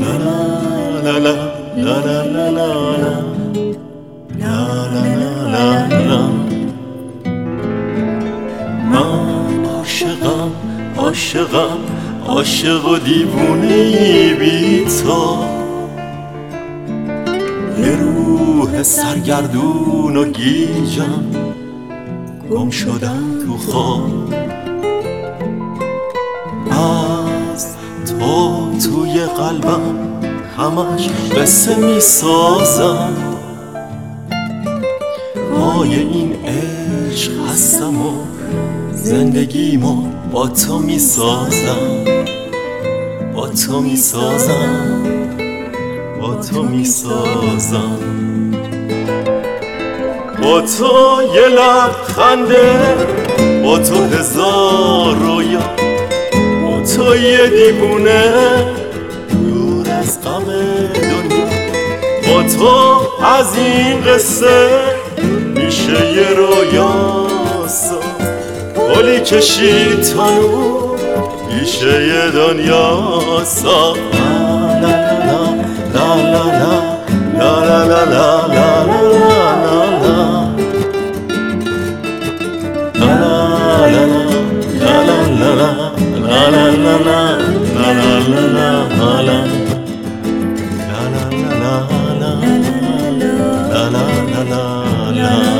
لا لا لا لا لا لا لا. من عاشقم عاشقم عاشق و دیوونه بی تو، یه روح سرگردون و گیجم گم شدم تو خواب. از تو توی قلبم همش قصه می سازم، پای این عشق هستم و زندگیمو با تو می سازم، با تو می سازم، با تو می سازم. با تو یه لبخنده، با تو هزار رویا، با تو یه دیوونه دور از غم دنیا. با تو از این قصه میشه یه رویاسا، گلی کشید تا نور میشه یه دنیاسا. لا لا لا لا لا لا لا لا la la la la.